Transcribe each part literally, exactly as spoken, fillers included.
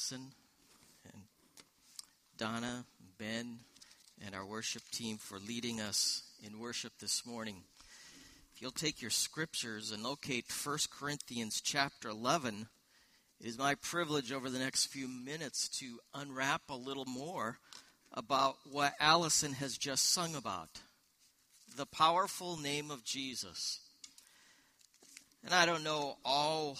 Allison and Donna, Ben, and our worship team for leading us in worship this morning. If you'll take your scriptures and locate First Corinthians chapter eleven, it is my privilege over the next few minutes to unwrap a little more about what Allison has just sung about, the powerful name of Jesus. And I don't know all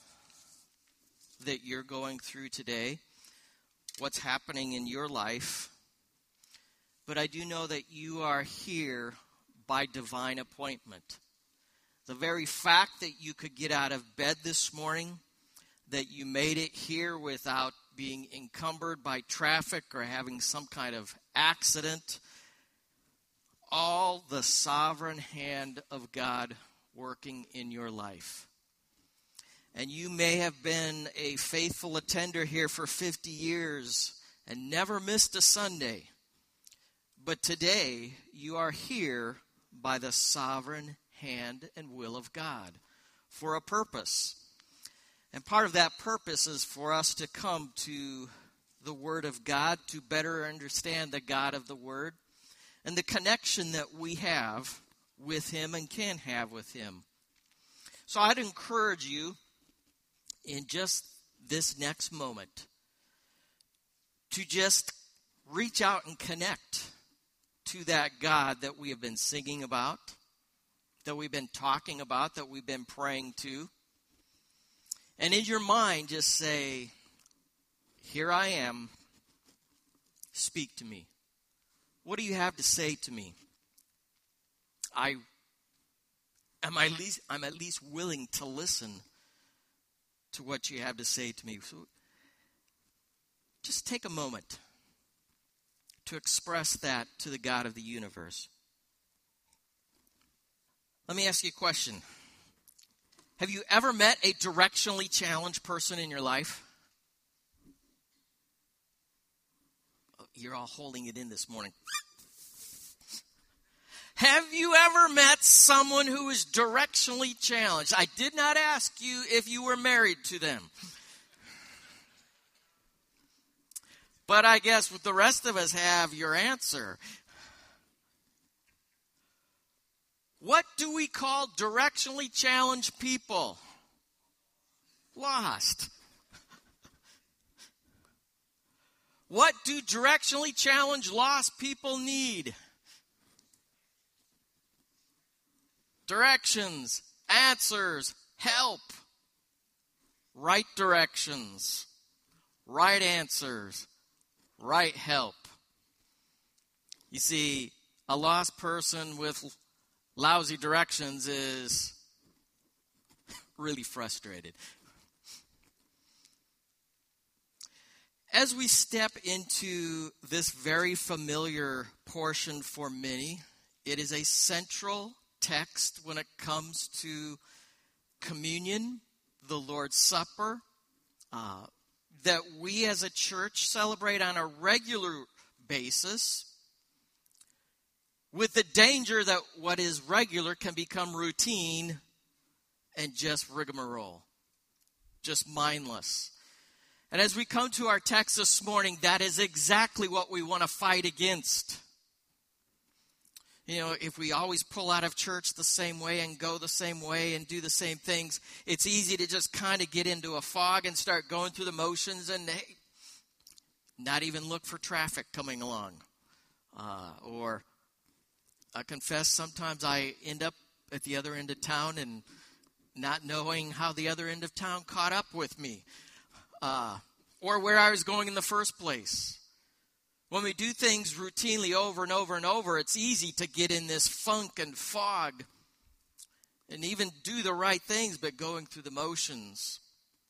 that you're going through today, what's happening in your life, but I do know that you are here by divine appointment. The very fact that you could get out of bed this morning, that you made it here without being encumbered by traffic or having some kind of accident, all the sovereign hand of God working in your life. And you may have been a faithful attender here for fifty years and never missed a Sunday. But today, you are here by the sovereign hand and will of God for a purpose. And part of that purpose is for us to come to the Word of God to better understand the God of the Word and the connection that we have with Him and can have with Him. So I'd encourage you in just this next moment to just reach out and connect to that God that we have been singing about, that we've been talking about, that we've been praying to. And in your mind, just say, here I am, speak to me. What do you have to say to me? I am I at least, I'm at least willing to listen to what you have to say to me. So just take a moment to express that to the God of the universe. Let me ask you a question. Have you ever met a directionally challenged person in your life? Oh, you're all holding it in this morning. Have you ever met someone who is directionally challenged? I did not ask you if you were married to them. But I guess the rest of us have your answer. What do we call directionally challenged people? Lost. What do directionally challenged lost people need? Directions, answers, help. Right directions, right answers, right help. You see, a lost person with lousy directions is really frustrated. As we step into this very familiar portion for many, it is a central text when it comes to communion, the Lord's Supper, uh, that we as a church celebrate on a regular basis, with the danger that what is regular can become routine and just rigmarole, just mindless. And as we come to our text this morning, that is exactly what we want to fight against. You know, if we always pull out of church the same way and go the same way and do the same things, it's easy to just kind of get into a fog and start going through the motions and hey, not even look for traffic coming along. Uh, or I confess sometimes I end up at the other end of town and not knowing how the other end of town caught up with me. Uh, or where I was going in the first place. When we do things routinely over and over and over, it's easy to get in this funk and fog and even do the right things, but going through the motions.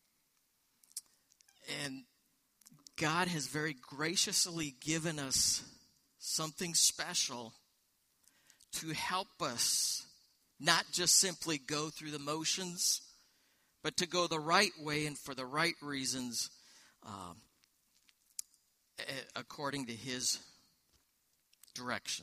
And God has very graciously given us something special to help us not just simply go through the motions, but to go the right way and for the right reasons, um, according to His direction.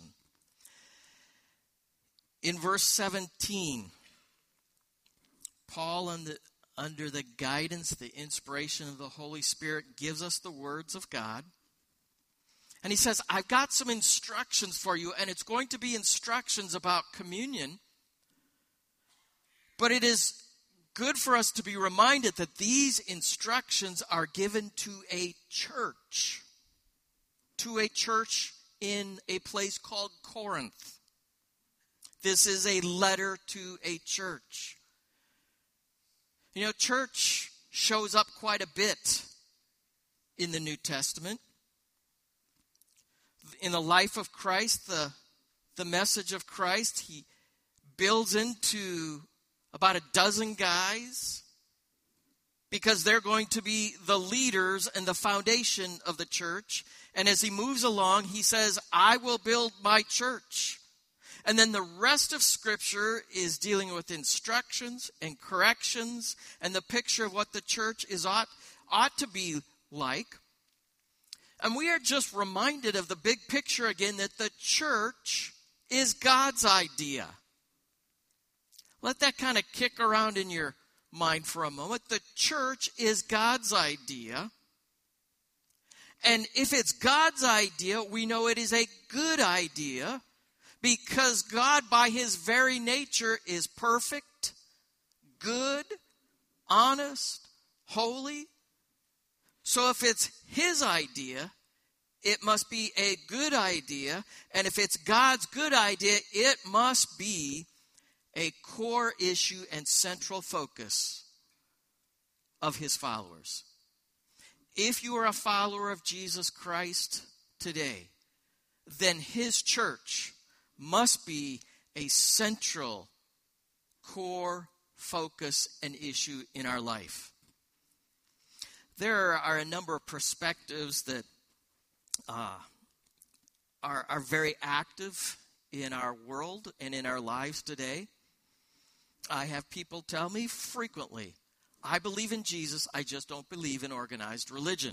In verse seventeen, Paul and the, under the guidance, the inspiration of the Holy Spirit, gives us the words of God. And he says, I've got some instructions for you, and it's going to be instructions about communion. But it is good for us to be reminded that these instructions are given to a church, to a church in a place called Corinth. This is a letter to a church. You know, church shows up quite a bit in the New Testament. In the life of Christ, the, the message of Christ, he builds into about a dozen guys because they're going to be the leaders and the foundation of the church. And as he moves along, he says, I will build my church. And then the rest of Scripture is dealing with instructions and corrections and the picture of what the church is ought, ought to be like. And we are just reminded of the big picture again, that the church is God's idea. Let that kind of kick around in your mind for a moment. The church is God's idea. And if it's God's idea, we know it is a good idea, because God, by his very nature, is perfect, good, honest, holy. So if it's his idea, it must be a good idea. And if it's God's good idea, it must be a core issue and central focus of his followers. If you are a follower of Jesus Christ today, then his church must be a central core focus and issue in our life. There are a number of perspectives that uh, are, are very active in our world and in our lives today. I have people tell me frequently, I believe in Jesus, I just don't believe in organized religion.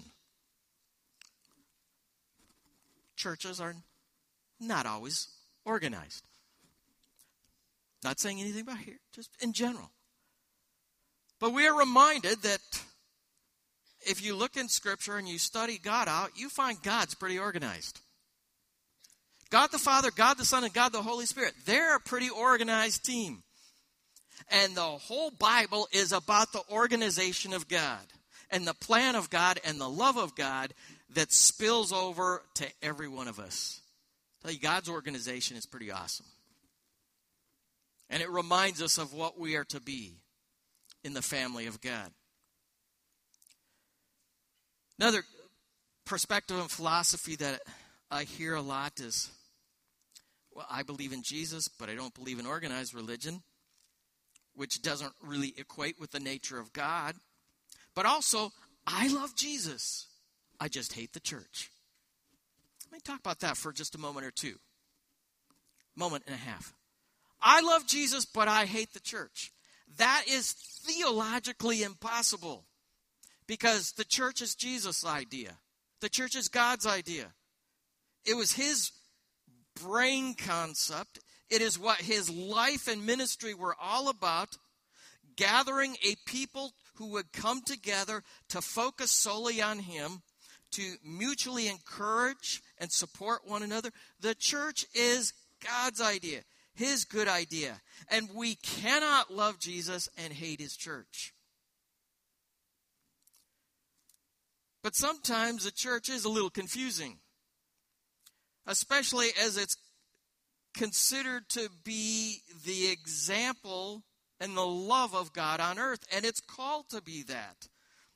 Churches are not always organized. Not saying anything about here, just in general. But we are reminded that if you look in Scripture and you study God out, you find God's pretty organized. God the Father, God the Son, and God the Holy Spirit, they're a pretty organized team. And the whole Bible is about the organization of God and the plan of God and the love of God that spills over to every one of us. I tell you, God's organization is pretty awesome. And it reminds us of what we are to be in the family of God. Another perspective and philosophy that I hear a lot is, well, I believe in Jesus, but I don't believe in organized religion, which doesn't really equate with the nature of God. But also, I love Jesus. I just hate the church. Let me talk about that for just a moment or two. Moment and a half. I love Jesus, but I hate the church. That is theologically impossible, because the church is Jesus' idea. The church is God's idea. It was his brain concept. It is what his life and ministry were all about, gathering a people who would come together to focus solely on him, to mutually encourage and support one another. The church is God's idea, his good idea. And we cannot love Jesus and hate his church. But sometimes the church is a little confusing, especially as it's considered to be the example and the love of God on earth. And it's called to be that.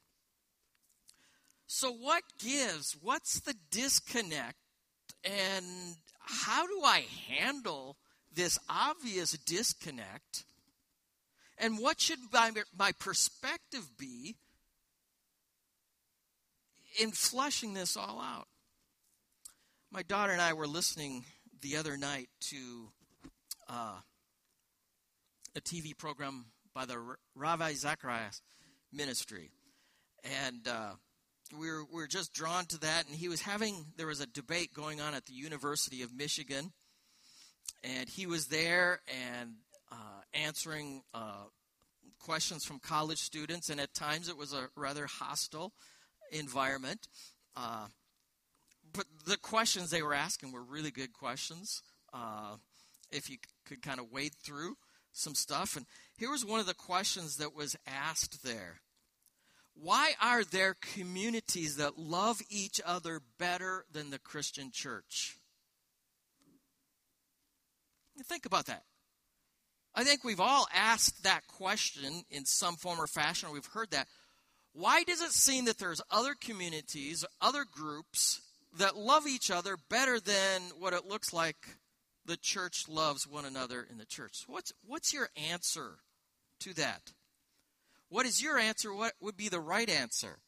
So what gives? What's the disconnect? And how do I handle this obvious disconnect? And what should my, my perspective be in flushing this all out? My daughter and I were listening the other night to uh, a T V program by the Ravi Zacharias ministry. And uh, we were, we were just drawn to that. And he was having, there was a debate going on at the University of Michigan. And he was there and uh, answering uh, questions from college students, and at times it was a rather hostile environment. Uh, but the questions they were asking were really good questions, uh, if you could kind of wade through some stuff. And here was one of the questions that was asked there. Why are there communities that love each other better than the Christian church? Think about that. I think we've all asked that question in some form or fashion, or we've heard that. Why does it seem that there's other communities, other groups that love each other better than what it looks like the church loves one another in the church? What's, what's your answer to that? What is your answer? What would be the right answer?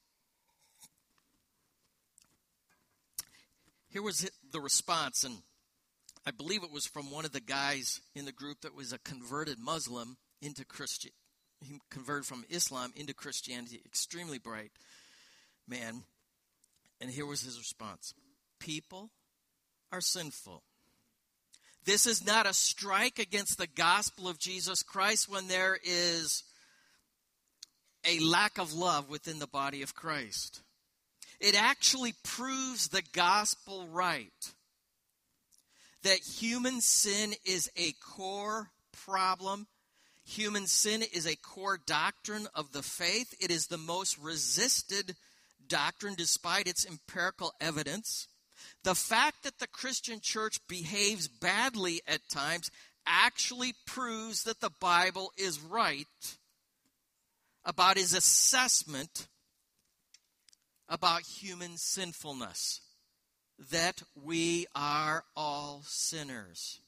Here was the response, and I believe it was from one of the guys in the group that was a converted Muslim into Christian. He converted from Islam into Christianity. Extremely bright man. And here was his response. People are sinful. This is not a strike against the gospel of Jesus Christ when there is a lack of love within the body of Christ. It actually proves the gospel right. That human sin is a core problem. Human sin is a core doctrine of the faith. It is the most resisted doctrine despite its empirical evidence. The fact that the Christian church behaves badly at times actually proves that the Bible is right about his assessment about human sinfulness, that we are all sinners.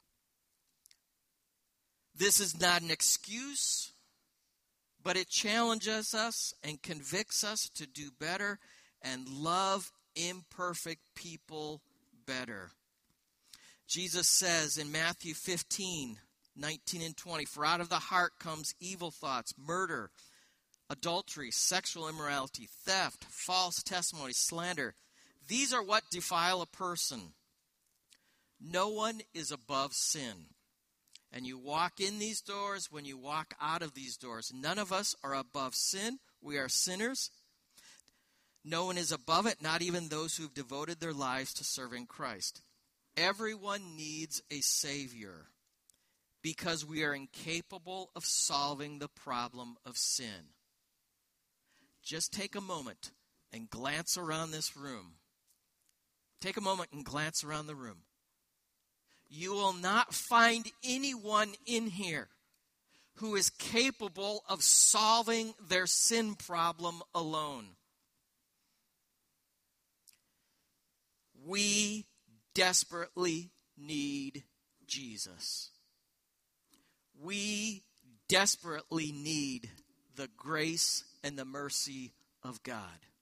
This is not an excuse, but it challenges us and convicts us to do better and love imperfect people better. Jesus says in Matthew fifteen, nineteen and twenty, for out of the heart comes evil thoughts, murder, adultery, sexual immorality, theft, false testimony, slander. These are what defile a person. No one is above sin. And you walk in these doors when you walk out of these doors. None of us are above sin. We are sinners. No one is above it, not even those who've devoted their lives to serving Christ. Everyone needs a Savior because we are incapable of solving the problem of sin. Just take a moment and glance around this room. Take a moment and glance around the room. You will not find anyone in here who is capable of solving their sin problem alone. We desperately need Jesus. We desperately need the grace and the mercy of God.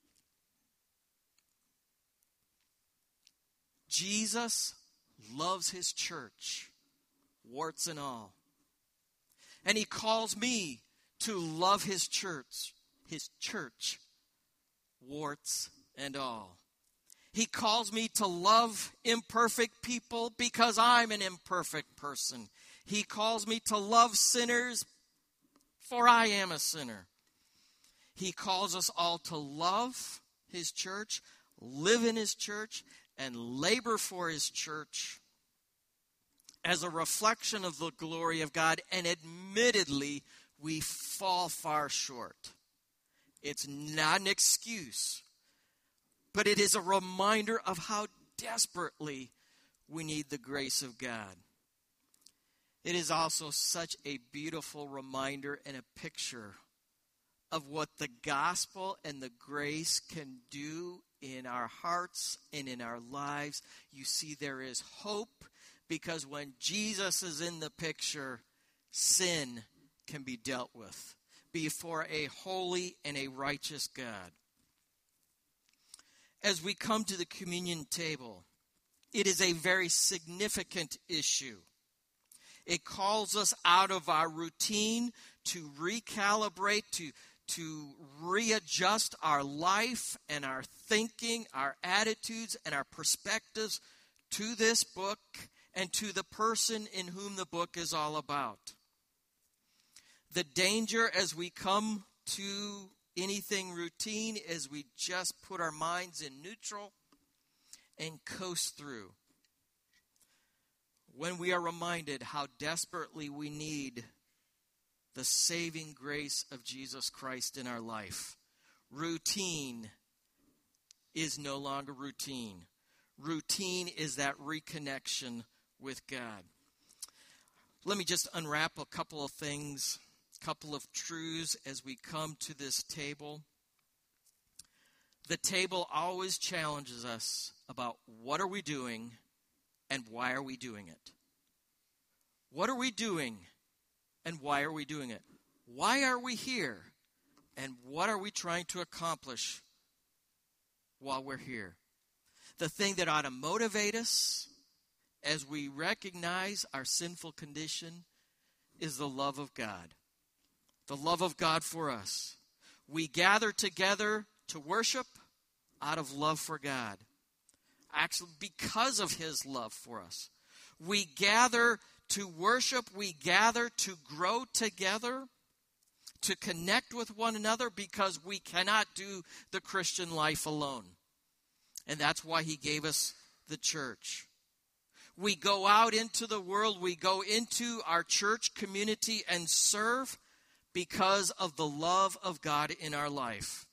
Jesus loves his church, warts and all. And he calls me to love his church, his church, warts and all. He calls me to love imperfect people because I'm an imperfect person. He calls me to love sinners for I am a sinner. He calls us all to love his church, live in his church, and labor for his church as a reflection of the glory of God. And admittedly, we fall far short. It's not an excuse, but it is a reminder of how desperately we need the grace of God. It is also such a beautiful reminder and a picture of what the gospel and the grace can do in our hearts and in our lives. You see, there is hope because when Jesus is in the picture, sin can be dealt with before a holy and a righteous God. As we come to the communion table, it is a very significant issue. It calls us out of our routine to recalibrate, to, to readjust our life and our thinking, our attitudes, and our perspectives to this book and to the person in whom the book is all about. The danger as we come to anything routine is we just put our minds in neutral and coast through. When we are reminded how desperately we need the saving grace of Jesus Christ in our life, routine is no longer routine. Routine is that reconnection with God. Let me just unwrap a couple of things, a couple of truths as we come to this table. The table always challenges us about what are we doing and why are we doing it. What are we doing and why are we doing it? Why are we here and what are we trying to accomplish while we're here? The thing that ought to motivate us as we recognize our sinful condition is the love of God. The love of God for us. We gather together to worship out of love for God. Actually, because of his love for us. We gather to worship. We gather to grow together, to connect with one another because we cannot do the Christian life alone. And that's why he gave us the church. We go out into the world. We go into our church community and serve because of the love of God in our life.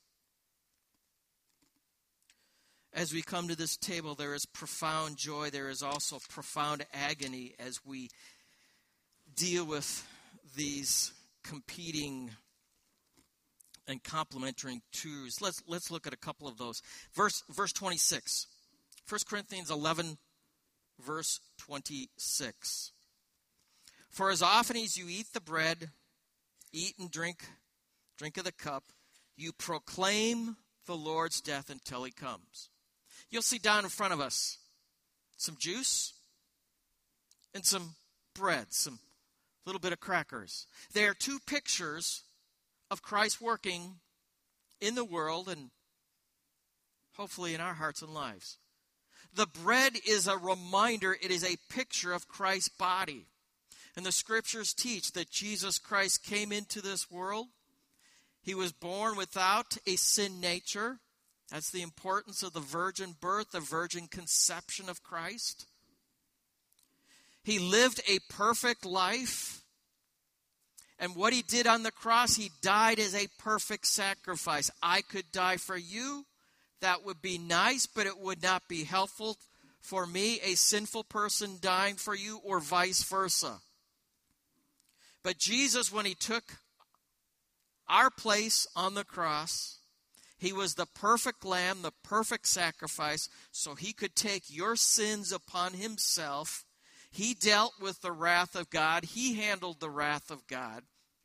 As we come to this table, there is profound joy. There is also profound agony as we deal with these competing and complementary truths. Let's, let's look at a couple of those. Verse, verse twenty-six. First Corinthians eleven, verse twenty-six. For as often as you eat the bread, eat and drink, drink of the cup, you proclaim the Lord's death until he comes. You'll see down in front of us some juice and some bread, some little bit of crackers. They are two pictures of Christ working in the world and hopefully in our hearts and lives. The bread is a reminder, it is a picture of Christ's body. And the scriptures teach that Jesus Christ came into this world. He was born without a sin nature. That's the importance of the virgin birth, the virgin conception of Christ. He lived a perfect life. And what he did on the cross, he died as a perfect sacrifice. I could die for you. That would be nice, but it would not be helpful for me, a sinful person dying for you, or vice versa. But Jesus, when he took our place on the cross, he was the perfect lamb, the perfect sacrifice, so he could take your sins upon himself. He dealt with the wrath of God. He handled the wrath of God.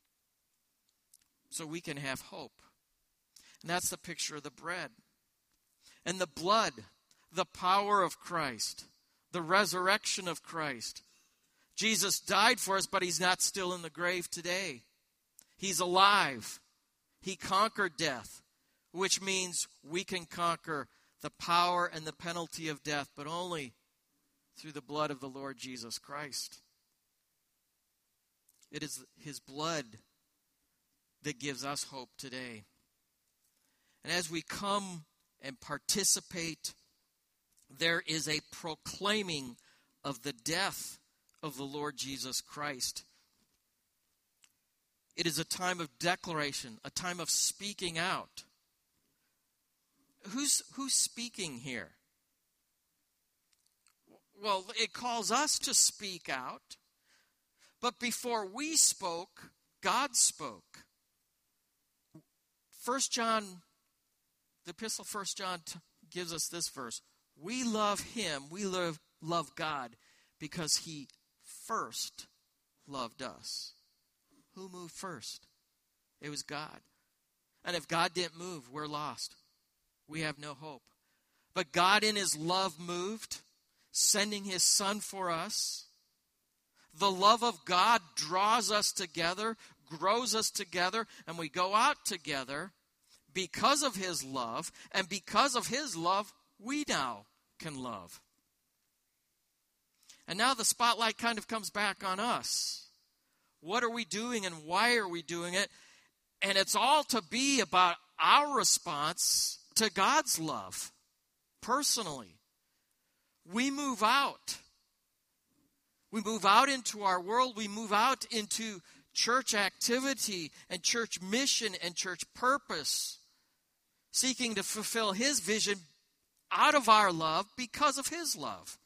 So we can have hope. And that's the picture of the bread. And the blood, the power of Christ, the resurrection of Christ. Jesus died for us, but he's not still in the grave today. He's alive. He conquered death, which means we can conquer the power and the penalty of death, but only through the blood of the Lord Jesus Christ. It is his blood that gives us hope today. And as we come and participate, there is a proclaiming of the death of the Lord Jesus Christ. It is a time of declaration, a time of speaking out. Who's, who's speaking here? Well, it calls us to speak out. But before we spoke, God spoke. First John, the epistle of First John t- gives us this verse. We love him, we love, love God, because he first loved us. Who moved first? It was God. And if God didn't move, we're lost. We have no hope. But God in his love moved, sending his son for us. The love of God draws us together, grows us together, and we go out together because of his love. And because of his love, we now can love. And now the spotlight kind of comes back on us. What are we doing and why are we doing it? And it's all to be about our response to God's love, personally. We move out. We move out into our world. We move out into church activity and church mission and church purpose, seeking to fulfill His vision out of our love because of His love.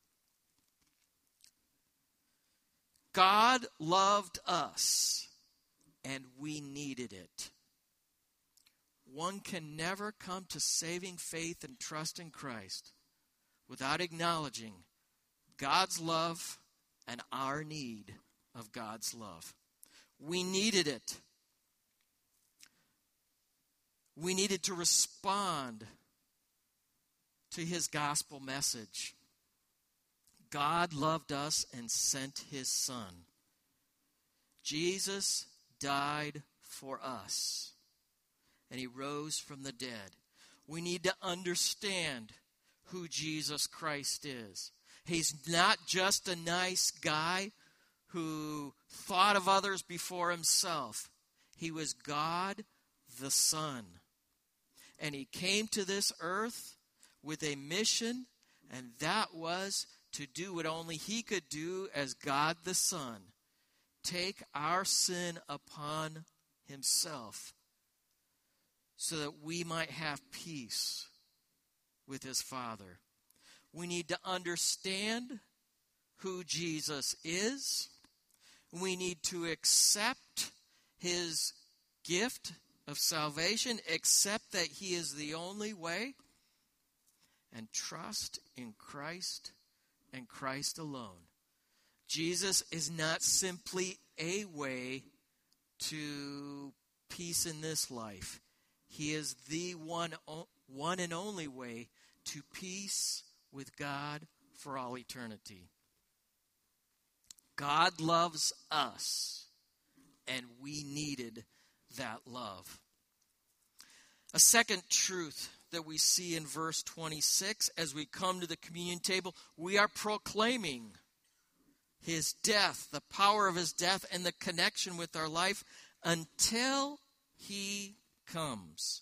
God loved us, and we needed it. One can never come to saving faith and trust in Christ without acknowledging God's love and our need of God's love. We needed it. We needed to respond to His gospel message. God loved us and sent His Son. Jesus died for us, and He rose from the dead. We need to understand who Jesus Christ is. He's not just a nice guy who thought of others before Himself. He was God the Son. And He came to this earth with a mission, and that was to do what only He could do as God the Son. Take our sin upon Himself so that we might have peace with His Father. We need to understand who Jesus is. We need to accept His gift of salvation, accept that He is the only way, and trust in Christ and Christ alone. Jesus is not simply a way to peace in this life. He is the one, one and only way to peace with God for all eternity. God loves us, and we needed that love. A second truth that we see in verse twenty-six, as we come to the communion table, we are proclaiming His death, the power of His death, and the connection with our life until He comes.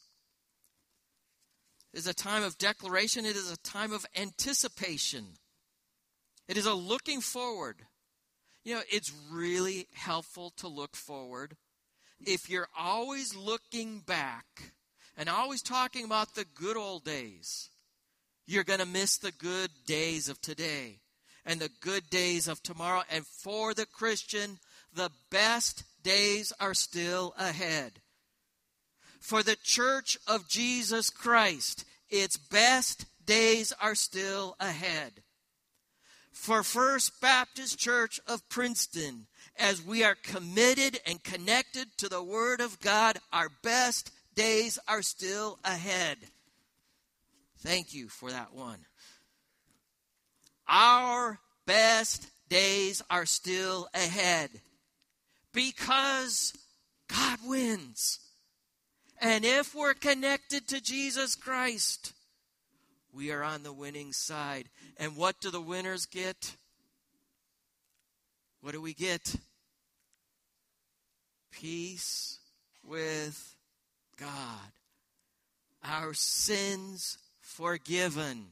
It is a time of declaration. It is a time of anticipation. It is a looking forward. You know, it's really helpful to look forward. If you're always looking back and always talking about the good old days, you're going to miss the good days of today and the good days of tomorrow. And for the Christian, the best days are still ahead. For the Church of Jesus Christ, its best days are still ahead. For First Baptist Church of Princeton, as we are committed and connected to the Word of God, our best days are still ahead. Thank you for that one. Our best days are still ahead because God wins. And if we're connected to Jesus Christ, we are on the winning side. And what do the winners get? What do we get? Peace with God. Our sins forgiven.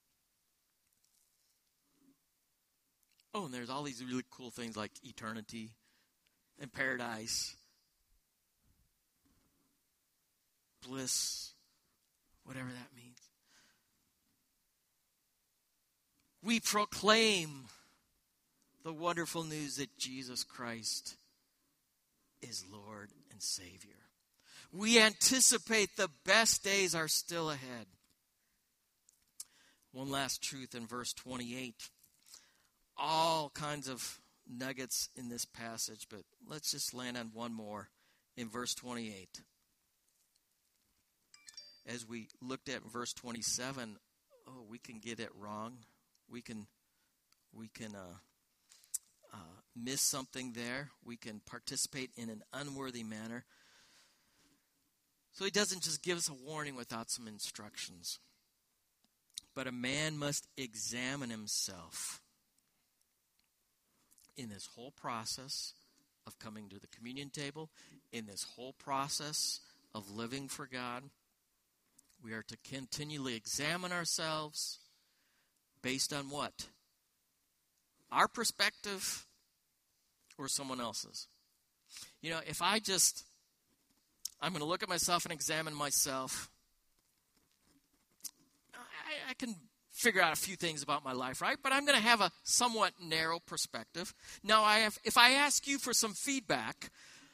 Oh, and there's all these really cool things like eternity and paradise, bliss, whatever that means. We proclaim the wonderful news that Jesus Christ is Lord and Savior. We anticipate the best days are still ahead. One last truth in verse twenty-eight. All kinds of nuggets in this passage, but let's just land on one more in verse twenty-eight. As we looked at verse twenty-seven, oh, we can get it wrong. We can, we can uh, uh, miss something there. We can participate in an unworthy manner. So he doesn't just give us a warning without some instructions. But a man must examine himself in this whole process of coming to the communion table, in this whole process of living for God. We are to continually examine ourselves based on what? Our perspective or someone else's? You know, if I just, I'm going to look at myself and examine myself, I, I can figure out a few things about my life, right? But I'm going to have a somewhat narrow perspective. Now, I have, if I ask you for some feedback,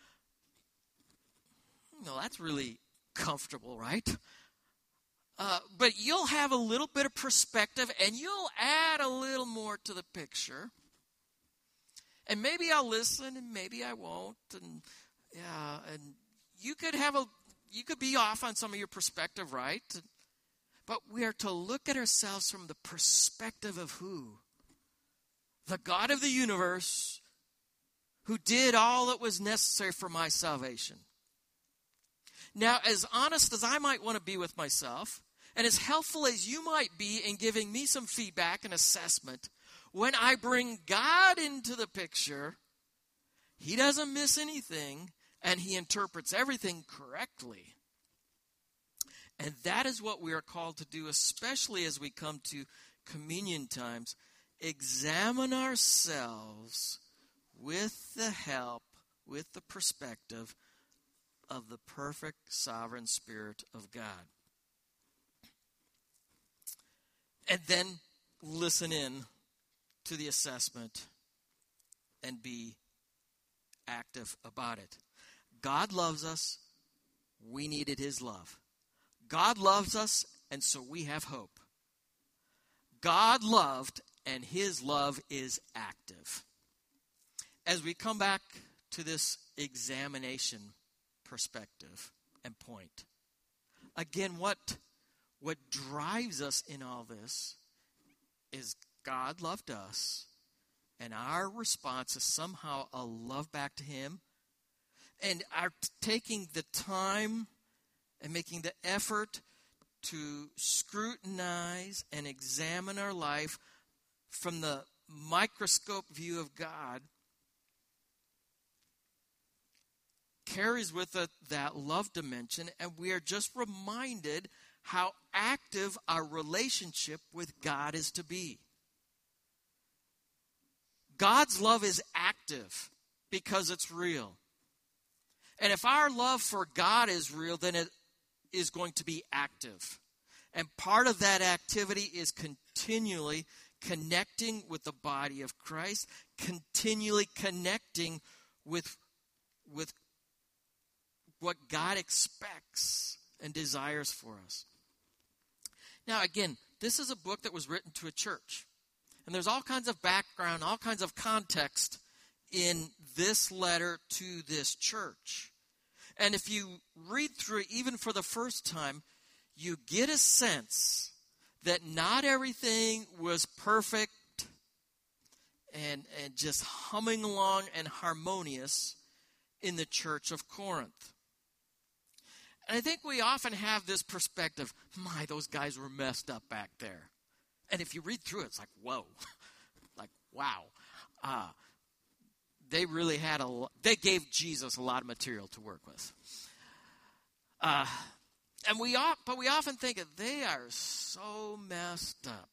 you know, that's really comfortable, right? Uh, but you'll have a little bit of perspective, and you'll add a little more to the picture. And maybe I'll listen, and maybe I won't. And yeah, and you could have a, you could be off on some of your perspective, right? But we are to look at ourselves from the perspective of who? The God of the universe, who did all that was necessary for my salvation. Now, as honest as I might want to be with myself, and as helpful as you might be in giving me some feedback and assessment, when I bring God into the picture, He doesn't miss anything, and He interprets everything correctly. And that is what we are called to do, especially as we come to communion times. Examine ourselves with the help, with the perspective of the perfect sovereign Spirit of God. And then listen in to the assessment and be active about it. God loves us. We needed His love. God loves us, and so we have hope. God loved, and His love is active. As we come back to this examination perspective and point, again, what, what drives us in all this is God loved us, and our response is somehow a love back to Him, and our taking the time and making the effort to scrutinize and examine our life from the microscope view of God carries with it that love dimension, and we are just reminded how active our relationship with God is to be. God's love is active because it's real. And if our love for God is real, then it is going to be active. And part of that activity is continually connecting with the body of Christ, continually connecting with, with what God expects and desires for us. Now, again, this is a book that was written to a church. And there's all kinds of background, all kinds of context in this letter to this church. And if you read through it, even for the first time, you get a sense that not everything was perfect and, and just humming along and harmonious in the church of Corinth. And I think we often have this perspective, my, those guys were messed up back there. And if you read through it, it's like, whoa, like, wow. Uh, they really had a, they gave Jesus a lot of material to work with. Uh, and we, but we often think that they are so messed up.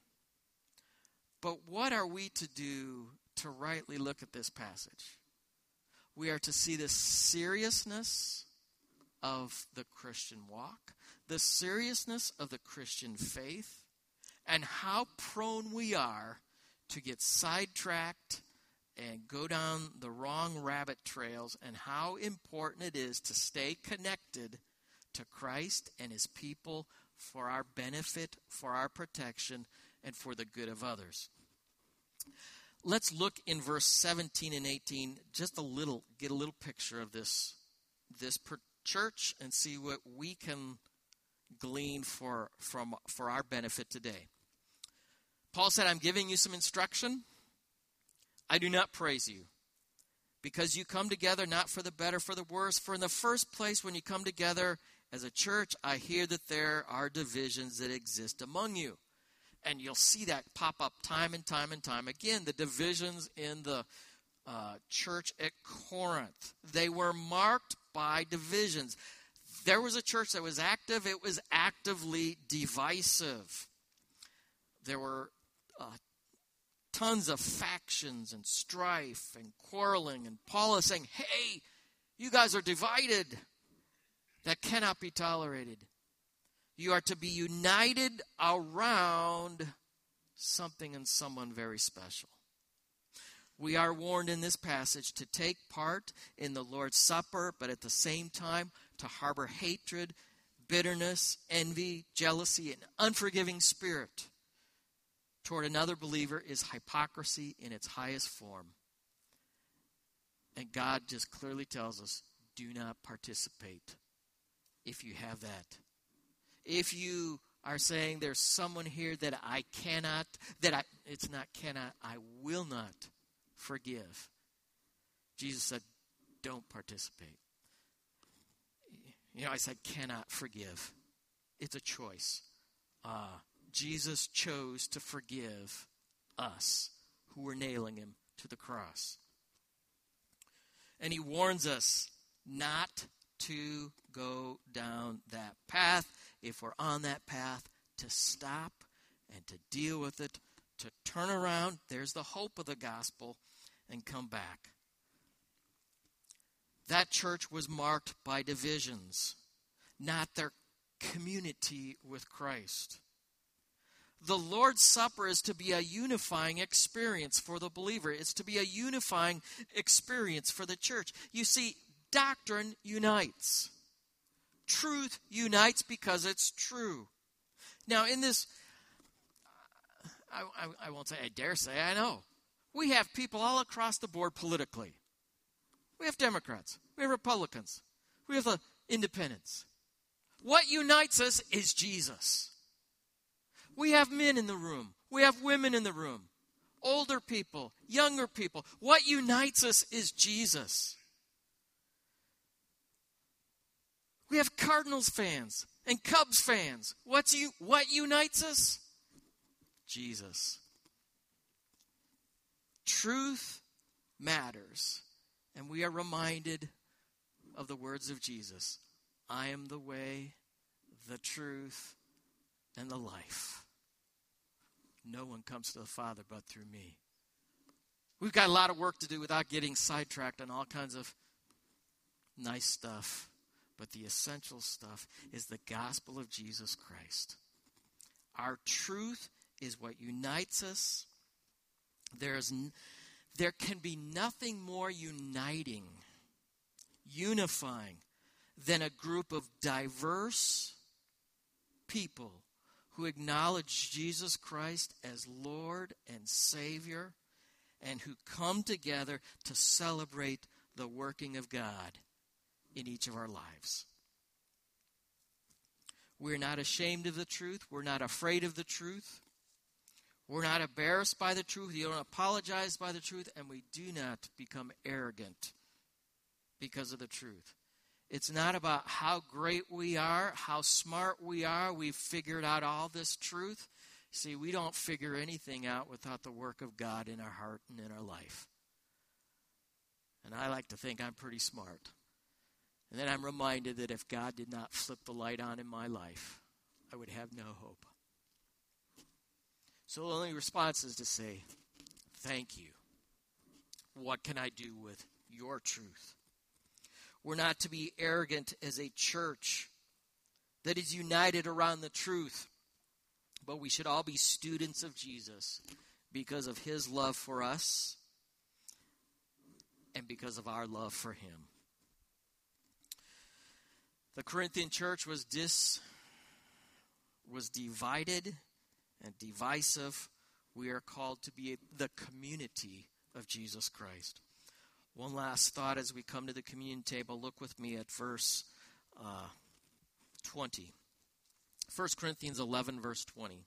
But what are we to do to rightly look at this passage? We are to see the seriousness of the Christian walk, the seriousness of the Christian faith, and how prone we are to get sidetracked and go down the wrong rabbit trails, and how important it is to stay connected to Christ and His people for our benefit, for our protection, and for the good of others. Let's look in verse seventeen and eighteen, just a little, get a little picture of this, this per church, and see what we can glean for, from, for our benefit today. Paul said, I'm giving you some instruction. I do not praise you, because you come together not for the better, for the worse. For in the first place, when you come together as a church, I hear that there are divisions that exist among you. And you'll see that pop up time and time and time again, the divisions in the uh, church at Corinth. They were marked by divisions. There was a church that was active. It was actively divisive. There were uh, tons of factions and strife and quarreling. And Paul is saying, hey, you guys are divided. That cannot be tolerated. You are to be united around something and someone very special. We are warned in this passage to take part in the Lord's Supper, but at the same time to harbor hatred, bitterness, envy, jealousy, and unforgiving spirit toward another believer is hypocrisy in its highest form. And God just clearly tells us, do not participate if you have that. If you are saying there's someone here that I cannot, that I, it's not cannot, I will not forgive. Jesus said, don't participate. You know, I said cannot forgive. It's a choice. Uh, Jesus chose to forgive us who were nailing him to the cross. And he warns us not to go down that path. If we're on that path, to stop and to deal with it, to turn around. There's the hope of the gospel, and come back. That church was marked by divisions, not their community with Christ. The Lord's Supper is to be a unifying experience for the believer. It's to be a unifying experience for the church. You see, doctrine unites. Truth unites because it's true. Now, in this, I, I, I won't say, I dare say, I know. We have people all across the board politically. We have Democrats. We have Republicans. We have the independents. What unites us is Jesus. We have men in the room. We have women in the room. Older people, younger people. What unites us is Jesus. We have Cardinals fans and Cubs fans. What's you, what unites us? Jesus. Truth matters. And we are reminded of the words of Jesus. I am the way, the truth, and the life. No one comes to the Father but through me. We've got a lot of work to do without getting sidetracked on all kinds of nice stuff. But the essential stuff is the gospel of Jesus Christ. Our truth is what unites us. There's, there can be nothing more uniting, unifying, than a group of diverse people who acknowledge Jesus Christ as Lord and Savior and who come together to celebrate the working of God in each of our lives. We're not ashamed of the truth. We're not afraid of the truth. We're not embarrassed by the truth. You don't apologize by the truth. And we do not become arrogant because of the truth. It's not about how great we are, how smart we are. We've figured out all this truth. See, we don't figure anything out without the work of God in our heart and in our life. And I like to think I'm pretty smart. And then I'm reminded that if God did not flip the light on in my life, I would have no hope. So the only response is to say, thank you. What can I do with your truth? We're not to be arrogant as a church that is united around the truth, but we should all be students of Jesus because of his love for us and because of our love for him. The Corinthian church was dis, was divided and divisive. We are called to be the community of Jesus Christ. One last thought as we come to the communion table. Look with me at verse uh, twenty. First Corinthians eleven, verse twenty.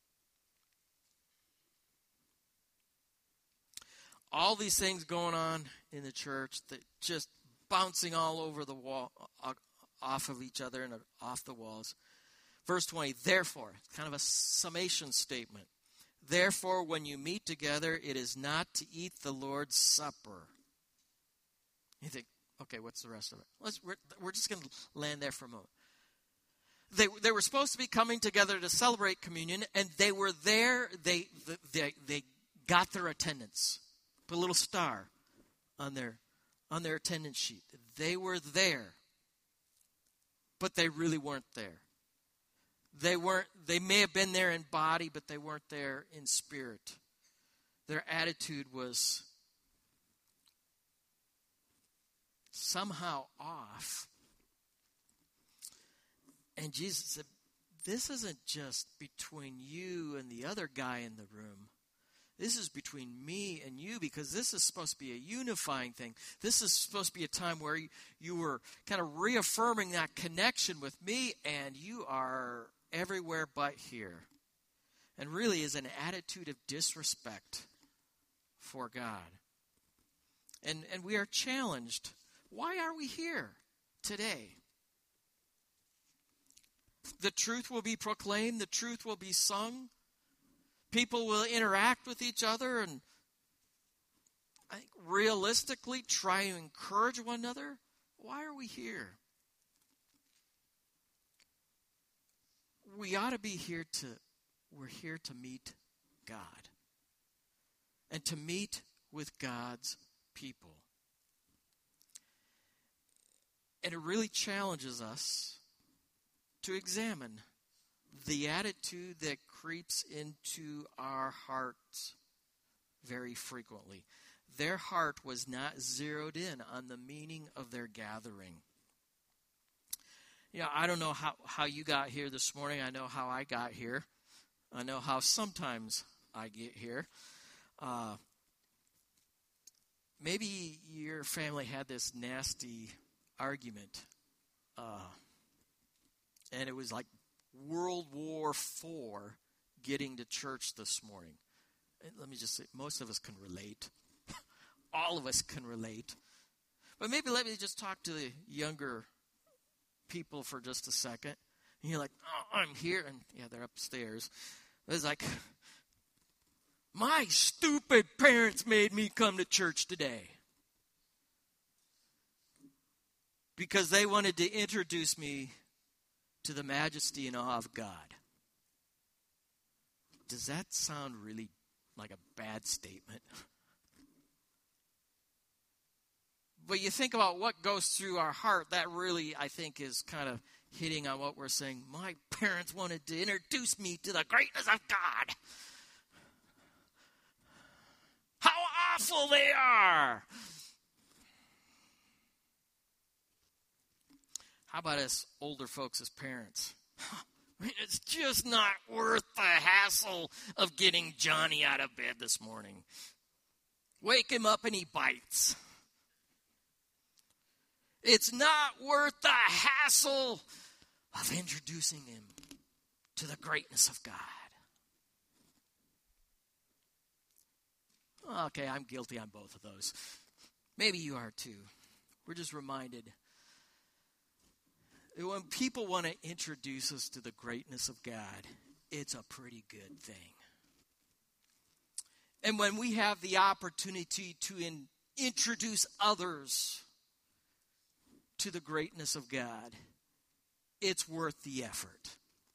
All these things going on in the church that just bouncing all over the wall, uh, off of each other and off the walls. Verse twenty, therefore, kind of a summation statement. Therefore, when you meet together, it is not to eat the Lord's Supper. You think, okay, what's the rest of it? Let's, we're, we're just going to land there for a moment. They, they were supposed to be coming together to celebrate communion, and they were there. They, they, they got their attendance. Put a little star on their, on their attendance sheet. They were there, but they really weren't there. They weren't. They may have been there in body, but they weren't there in spirit. Their attitude was somehow off. And Jesus said, this isn't just between you and the other guy in the room. This is between me and you, because this is supposed to be a unifying thing. This is supposed to be a time where you, you were kind of reaffirming that connection with me, and you are everywhere but here. And really is an attitude of disrespect for God. And, and we are challenged. Why are we here today? The truth will be proclaimed. The truth will be sung. People will interact with each other and I think realistically try to encourage one another. Why are we here? We ought to be here to, we're here to meet God. And to meet with God's people. And it really challenges us to examine the attitude that creeps into our hearts very frequently. Their heart was not zeroed in on the meaning of their gathering. You know, I don't know how, how you got here this morning. I know how I got here. I know how sometimes I get here. Uh, maybe your family had this nasty argument. Uh, and it was like World War Four getting to church this morning. And let me just say, most of us can relate. All of us can relate. But maybe let me just talk to the younger people for just a second. And you're like, oh, I'm here. And yeah, they're upstairs. It's like, my stupid parents made me come to church today. Because they wanted to introduce me to the majesty and awe of God. Does that sound really like a bad statement? But you think about what goes through our heart, that really, I think, is kind of hitting on what we're saying. My parents wanted to introduce me to the greatness of God. How awful they are! How about us older folks as parents? I mean, it's just not worth the hassle of getting Johnny out of bed this morning. Wake him up and he bites. It's not worth the hassle of introducing him to the greatness of God. Okay, I'm guilty on both of those. Maybe you are too. We're just reminded that when people want to introduce us to the greatness of God, it's a pretty good thing. And when we have the opportunity to in, introduce others to the greatness of God, it's worth the effort.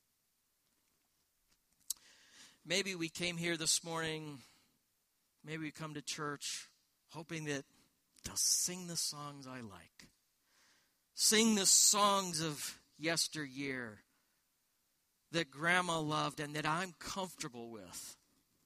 Maybe we came here this morning, maybe we come to church hoping that they'll sing the songs I like. Sing the songs of yesteryear that Grandma loved and that I'm comfortable with.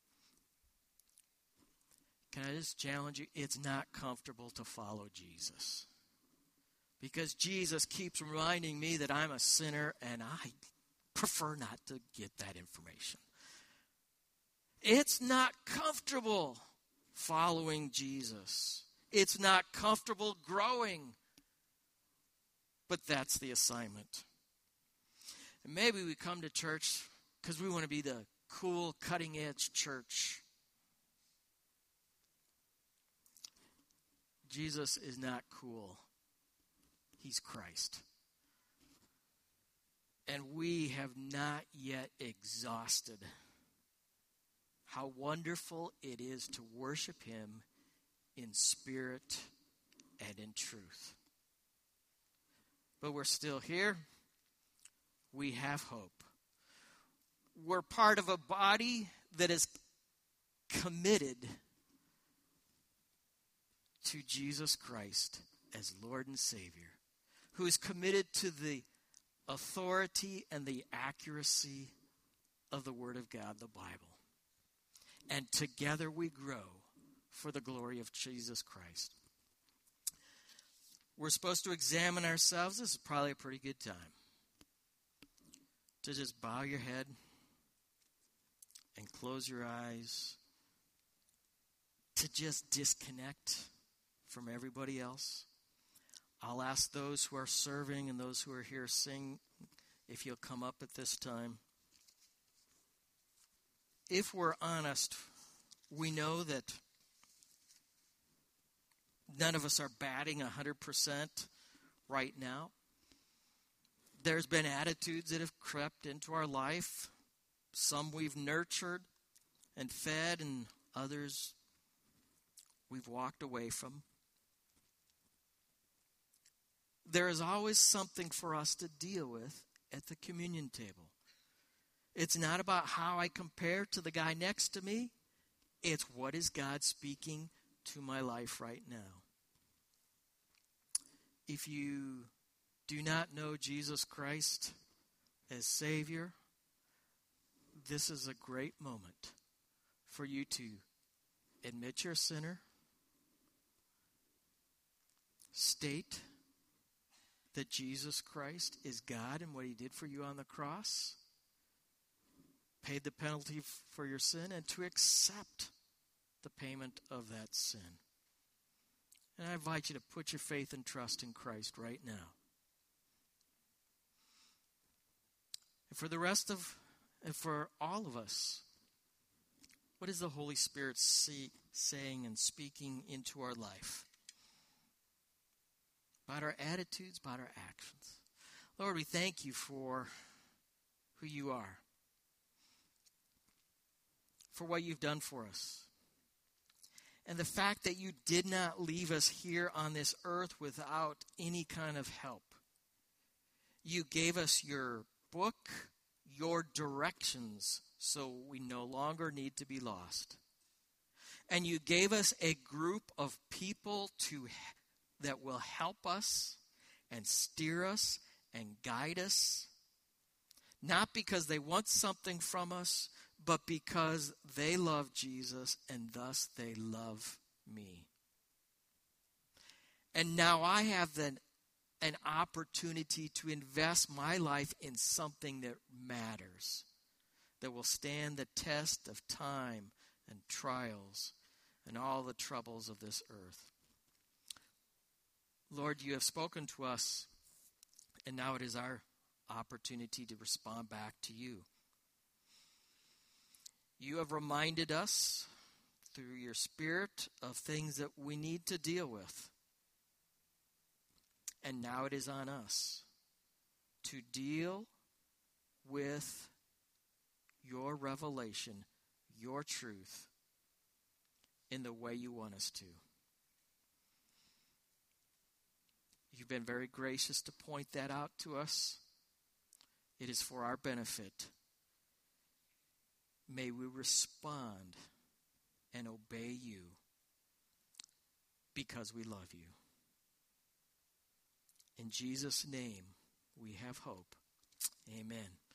Can I just challenge you? It's not comfortable to follow Jesus. Because Jesus keeps reminding me that I'm a sinner and I prefer not to get that information. It's not comfortable following Jesus. It's not comfortable growing. But that's the assignment. And maybe we come to church because we want to be the cool, cutting-edge church. Jesus is not cool. He's Christ. And we have not yet exhausted how wonderful it is to worship him in spirit and in truth. But we're still here. We have hope. We're part of a body that is committed to Jesus Christ as Lord and Savior, who is committed to the authority and the accuracy of the Word of God, the Bible. And together we grow for the glory of Jesus Christ. We're supposed to examine ourselves. This is probably a pretty good time to just bow your head and close your eyes, to just disconnect from everybody else. I'll ask those who are serving and those who are here sing if you'll come up at this time. If we're honest, we know that none of us are batting one hundred percent right now. There's been attitudes that have crept into our life. Some we've nurtured and fed, and others we've walked away from. There is always something for us to deal with at the communion table. It's not about how I compare to the guy next to me. It's what is God speaking to my life right now. If you do not know Jesus Christ as Savior, this is a great moment for you to admit you're a sinner, state that Jesus Christ is God and what he did for you on the cross, paid the penalty for your sin, and to accept the payment of that sin. And I invite you to put your faith and trust in Christ right now. And for the rest of, and for all of us, what is the Holy Spirit see, saying and speaking into our life? About our attitudes, about our actions. Lord, we thank you for who you are, for what you've done for us, and the fact that you did not leave us here on this earth without any kind of help. You gave us your book, your directions, so we no longer need to be lost. And you gave us a group of people to that will help us and steer us and guide us, not because they want something from us, but because they love Jesus and thus they love me. And now I have then an opportunity to invest my life in something that matters, that will stand the test of time and trials and all the troubles of this earth. Lord, you have spoken to us, and now it is our opportunity to respond back to you. You have reminded us through your Spirit of things that we need to deal with. And now it is on us to deal with your revelation, your truth, in the way you want us to. You've been very gracious to point that out to us. It is for our benefit. May we respond and obey you because we love you. In Jesus' name, we have hope. Amen.